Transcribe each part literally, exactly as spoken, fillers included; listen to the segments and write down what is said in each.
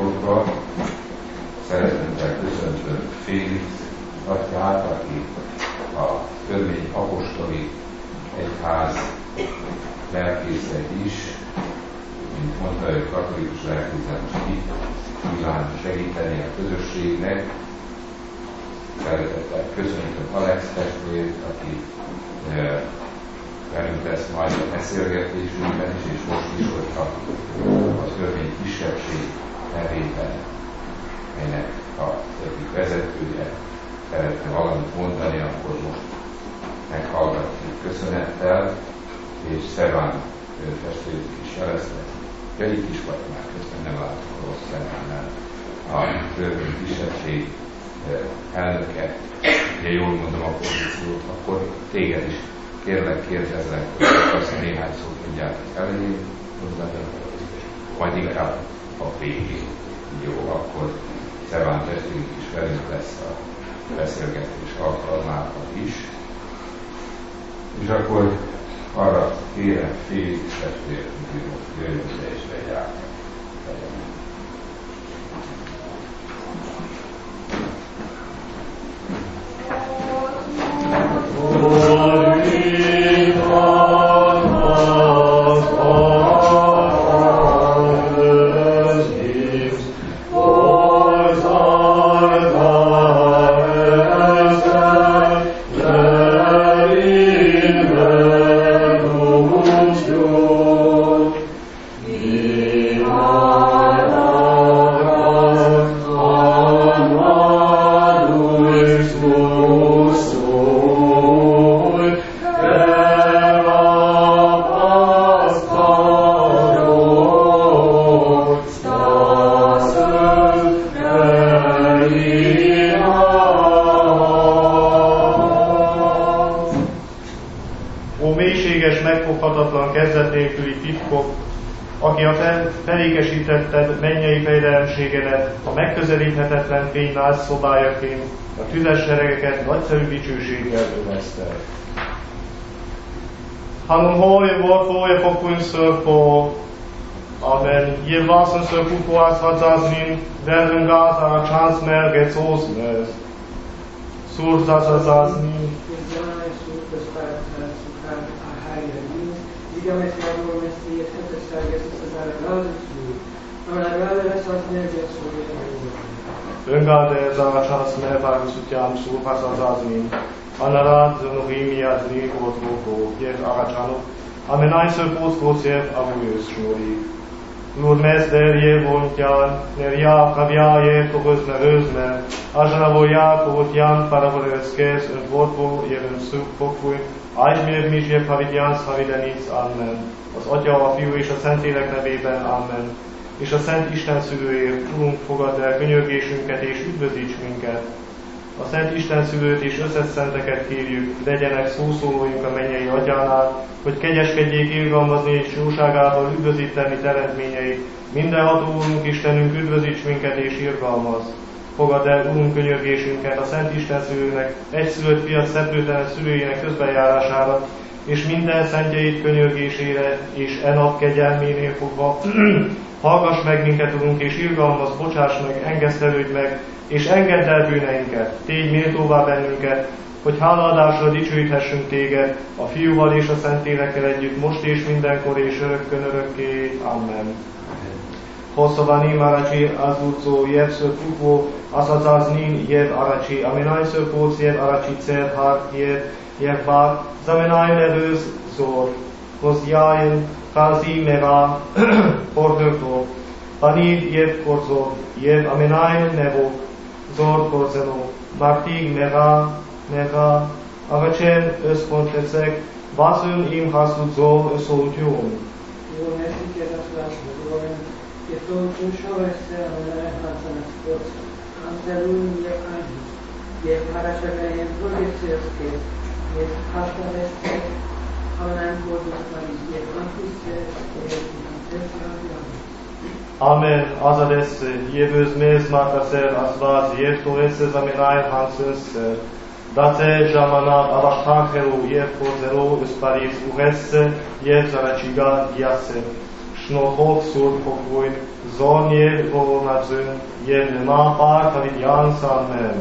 imádságokba. Szeretettel köszöntöm Félix atyát, aki a Törvény Apostoli Egyház lelkésze is, mint mondta, ő katolikus lelkészen itt kíván segíteni a közösségnek. Szeretettel köszöntöm Alex testvért, aki e, velünk lesz majd a beszélgetésünkben is, és most is, hogyha a törvény kisebbség nevében, melynek a egyik vezetője szeretne valamit mondani, akkor most meghallgatjuk köszönettel, és Szeván testvérük is jelezte. Pedig is vagy már közben nem látok a rossz szememmel. A törvény kisebbség elnöke, ugye jól mondom a pozíciót, akkor téged is kérlek, kérdezlek, hogy azt néhány szót mondjátok elején, majd inkább a végén. Jó, akkor Szeván testvérünk is velünk lesz a beszélgetés alkalmában is. És akkor arra kérem Félix testvért, hogy jöjjön ide és vegye át. Felékesítetted mennyei fejdelemségedet, a megközelíthetetlen fény szobájaként, a tüzes seregeket nagyszerű dicsőséggel övezted. Hanum hoi volt hoi fokuin szörfó, amen jilvászon szörfúfóász hadzázni, verden gáza a csáncmerget szózmez, szúrzázazázni. Öngáde zácsász mervágusutjám szúrházazázni, anarát zönohímiát régót vókó, jef ágácsánok, amen ájször pótkócév avújös sóri. Lúr mezderje vontján, ner jákavjáje togözne özne, azsánavó jákovot ján paravorőszkész, önt vortó, jelen szűk fokfúj, ájsmér mizsje pavidjánsz havidenic, amen. Az Atya, a Fiú és a Szentlélek nevében, amen. És a Szent Isten szülőért, Urunk, fogadd el könyörgésünket és üdvözíts minket. A Szent Isten szülőt és összes szenteket kérjük, legyenek szószólóink a mennyei Atyánál, hogy kegyeskedjék irgalmazni és jóságával üdvözíteni teremtményeit. Mindenható Urunk, Istenünk, üdvözíts minket és irgalmaz. Fogadd el, Urunk, könyörgésünket a Szent Isten szülőnek, egyszülött fiat szeplőtelen szülőjének közbenjárására, és minden szentjeit könyörgésére, és e nap kegyelménél fogva, hallgass meg minket, Urunk, és irgalmaz, bocsáss meg, engesztelődj meg, és engedd el bűneinket, tégy méltóvá bennünket, hogy hálaadásra dicsőíthessünk téged, a Fiúval és a Szentlélekkel együtt, most és mindenkor és örökkön örökké. Amen. Hosszabani Marachi azúzó jevször kukvó, aszazázni jev aracsi, amenájször póc jev aracsi cerhár jev, jev bár, zamenáj nevőz zor, hozdjájn, kázi mera, porhőktól, panív jev korzor, jev amenáj nevó, zor korzenó, mártig mera, mera, avacsen összpontecek, vászön im haszúdzó összoltjón. Jó, neszik kérdezlásból, je to učušové se, ale nehlácené spod. Anzelun je ani, je haračavé je provinciovské, je haštaveské, ale nem fordultani, je antiszté, je antiszté. Amen, az a lesz, jövőz mézmákaszer, az váz, jövtó lesz, ami rájhanszönszer. Dace zsamanát avastákeló, jev korzeró, összparíz uhesse, jev zaracsiga, gyaszer. Snohok sur pokoj, zornie volnadzön, jedne má pár tavit jánszánmen.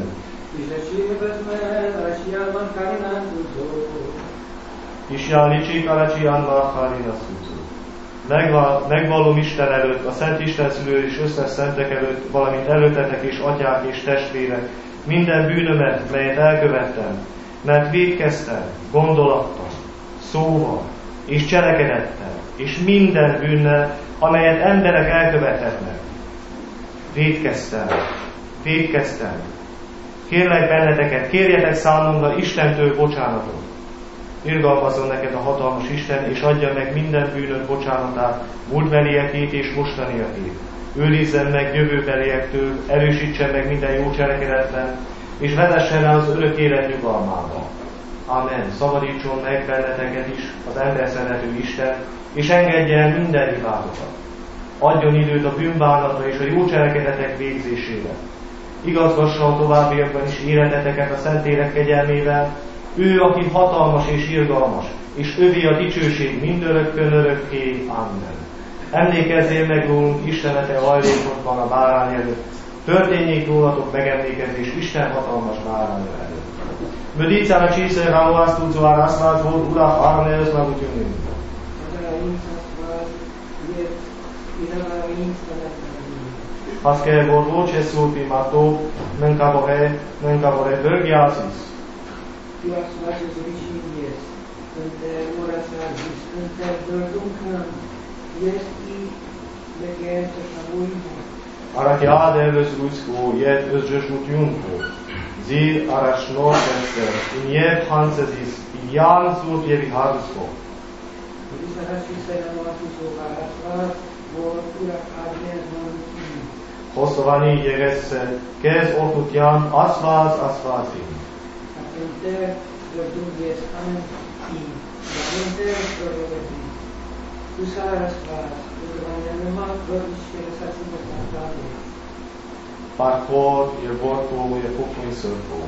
Isján licsik alacsi annak harina szúzó. Megvallom Isten előtt, a Szent Isten szülő és összes szentek előtt, valamint előttetek és atyák és testvérek, minden bűnömet, melyet elkövettem, mert vétkeztem, gondolattal, szóval és cselekedettel, és minden bűnnel, amelyet emberek elkövethetnek. Vétkeztem, vétkeztem. Kérlek benneteket, kérjetek számomra Istentől bocsánatot. Irgalmazzon neked a hatalmas Isten, és adja meg minden bűnöd bocsánatát, múltbeliekét és mostaniakét. Őrizzen meg jövőbeliektől, erősítsen meg minden jó cselekedetlen, és vezessen el az örök élet nyugalmába. Amen. Szabadítson meg benneteket is az ember szerető Isten, és engedje el minden hibátokat. Adjon időt a bűnbánatra és a jó cselekedetek végzésére. Igazgassa a továbbiakban is életeteket a Szentlélek kegyelmével, ő, aki hatalmas és irgalmas, és övé a dicsőség mindörökkön örökké. Amen. Emlékezzél meg rólunk Istenete hajlékotban a bárány előtt, történjék rólatok megemlékezés Isten hatalmas bárány előtt. Mödítsál a csíszer hálóáztúzó áraszlát volt urák árnőz magutjönünk. Haske vor voce sulpi mato, mencavore, mencavore vergiasis. Tu as faces originies, între orasatis, între verduncan, esti legente shamuimo. Arachiade eves ruisko, iet özjösmut junko. Zir arashnor ester, in iet hansesis, idian sur pievi hadusko. Odisarasis enamoatuso arasvat, vor urak arnes manutin. Hosszovani jegesse, kez ortutjan, asvaz asvazin. Enter verdungies anti, enter verdungies. Usaras vas, udrvanyanema verdiscere sacimatatade. Parcor, e vorco, e pupui sărco.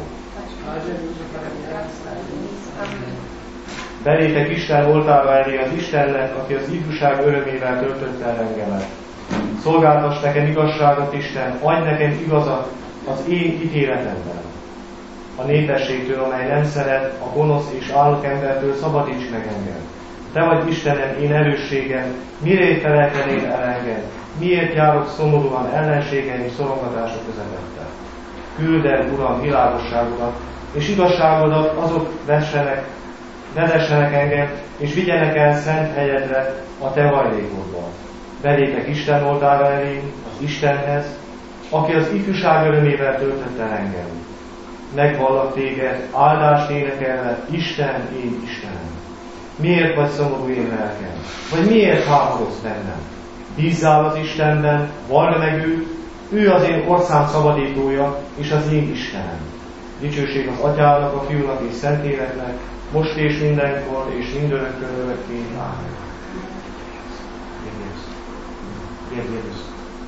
Belétek Isten oltára elé az Istennek, aki az ifjúság örömével töltött el engemet. Szolgáltass nekem igazságot, Isten, adj nekem igazat az én ítéletemben. A népességtől, amely nem szeret, a gonosz és álnok embertől szabadíts meg engem. Te vagy Istenem, én erősségem, miért feleltenél el engem? Miért járok szomorúan ellenségeim és szorongatása közepette? Küld el, Uram, világosságodat, és igazságodat azok vessenek, vezessenek engem, és vigyenek el szent helyedre, a te hajlékodba. Belétek Isten oltára elém, az Istenhez, aki az ifjúság örömével töltött el engem. Megvallak téged, áldást énekelve, Isten, én Istenem. Miért vagy szomorú én lelkem? Vagy miért háborogsz bennem? Bízzál az Istenben, vald meg őt, ő az én orszám szabadítója, és az én Istenem. Dicsőség az Atyának, a Fiúnak és Szentléleknek, most és mindenkor, és mindörökkön örökké. Ámen. Jézus.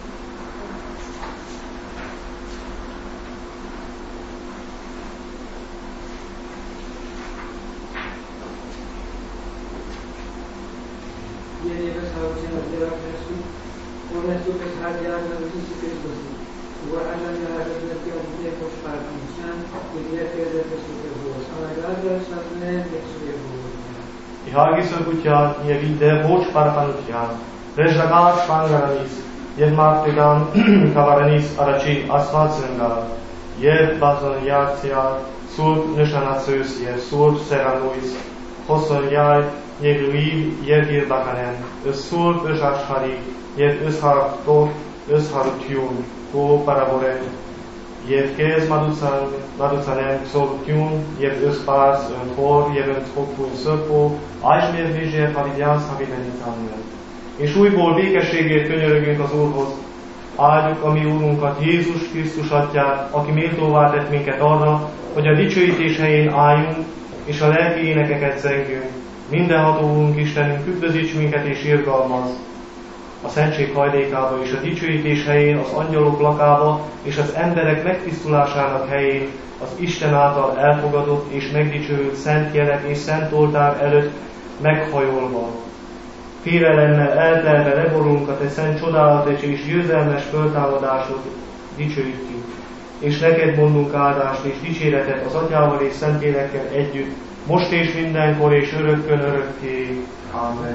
Ieri saucina de la Jesu, pone su pesadian de Jesu Christus. Guarda la resurrección de los parkinson, y vierte de Jesús. Amagada satne de Jesús. I hagison utján, je vide voč parpan utján, rezsagás pangaranis, jed mártigan kavaranis aracsi aszfalcengál, jed bazon járciál, szurp nösanacős, jed szurp szeranuis, hosszon jáj, jed lui, jed irbakanen, ös szurp ösashari, jed ösharaptor, ösharutjún, kó paraboren, jed kéz maducan, maducanem szorutjún, jed öspársz, ön hor, jed ön hokfúny szörpó, ájsmér vizsért, havidjánsz, havidenitánmen. És újból békességért könyörögünk az Úrhoz. Áldjuk a mi Úrunkat, Jézus Krisztus Atyát, aki méltóvá tett minket arra, hogy a dicsőítés helyén álljunk, és a lelki énekeket zengjünk. Mindenható Úrunk Istenünk, üdvözíts minket és irgalmaz a szentség hajlékába, és a dicsőítés helyén, az angyalok lakába, és az emberek megtisztulásának helyén, az Isten által elfogadott és megdicsőült szent jelek és szent oltár előtt meghajolva. Félelemmel eltelve leborulunk a te szent csodálatos és győzelmes föltámadásod dicsőítjük, és neked mondunk áldást és dicséretet az Atyával és Szentlélekkel együtt, most és mindenkor és örökkön örökké. Amen.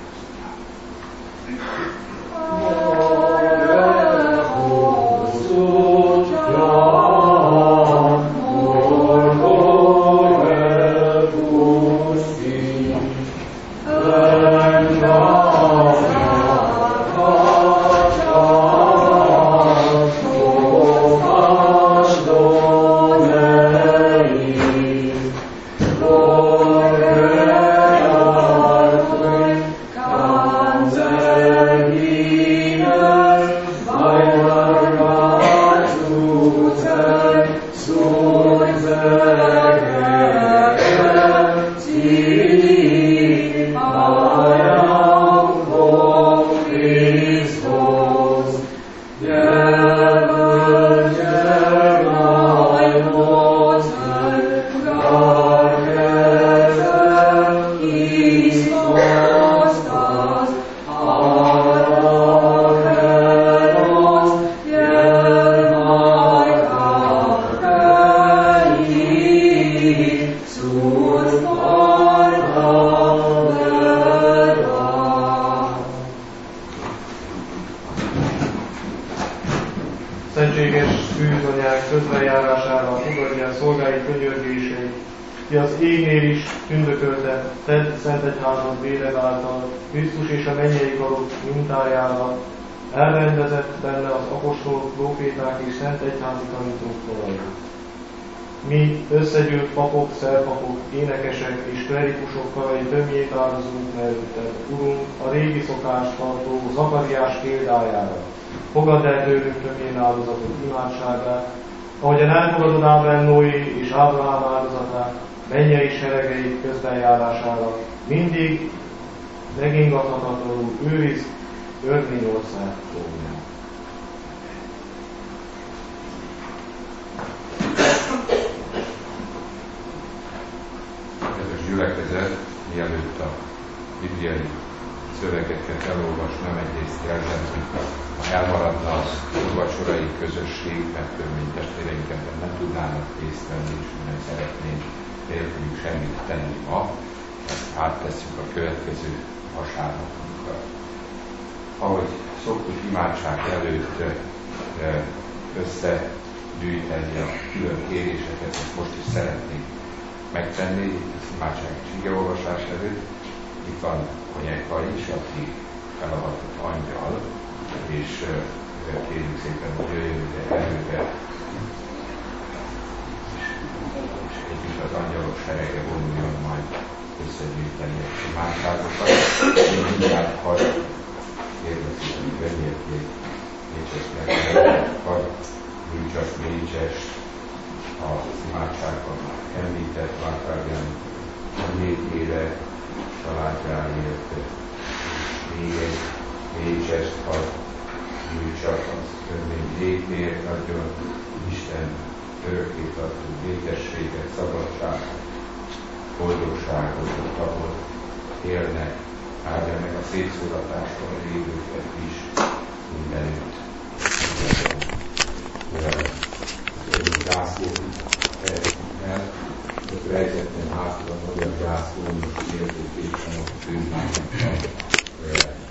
Szentséges bűnanyák közbenjárására fogadja a szolgái könyörgéseit, ki az égnél is tündökölte, tedd szent egyházad véred által, Krisztus és a mennyei karok mintájára, elrendezett benne az apostolok, próféták és szent egyházi tanítók korai. Mi összegyűlt papok, szerpapok, énekesek és klerikusok karai tömjét áldozunk előtted, Urunk, a régi szokást tartó Zakariás példájára. Fogadd el tőlünk tömjén áldozatot imádságát, ahogyan elfogadod Ábrám, Noé és Ábrahám áldozatát, mennyei seregeik közbenjárására, mindig megingathatatlanul őrizd Örményország trónját. Kedves gyülekezet, mielőtt a bibliai szövegeket elolvasnám, egyrészt jelzem, hogy ha elmaradna az úrvacsorai közösség, mert törvény testvéreinket nem tudnának részt venni, és nem szeretnénk nélkülük semmit tenni ma, ezt áttesszük a következő vasárnapunkra. Ahogy szoktuk imádság előtt összegyűjteni a külön kéréseket, ezt most is szeretnénk megtenni, az imádság igeolvasás előtt. Itt van Konyeka is, aki felavatott angyal, és kérjük szépen, hogy jöjjön ide előre, és együtt az angyalok serege vonuljon majd összegyűjteni a imádságokat. Én mindjárt hadd kérdezik, hogy vennyérték Mécses megfelelően, Gyurcsak Mécses, az imádságban említett Vártárján emlékére, családjáért, még egy Mécsest ad, Gyurcsak az törvény létért, nagyon Isten örökké tartó békességet, szabadságot, boldogságot, ahol élnek, áldja meg a szétszóratástól lévőket is mindenütt. Zászló el, ott rejtetlen hátra a magyar zászló, és értékésen ott tűnnek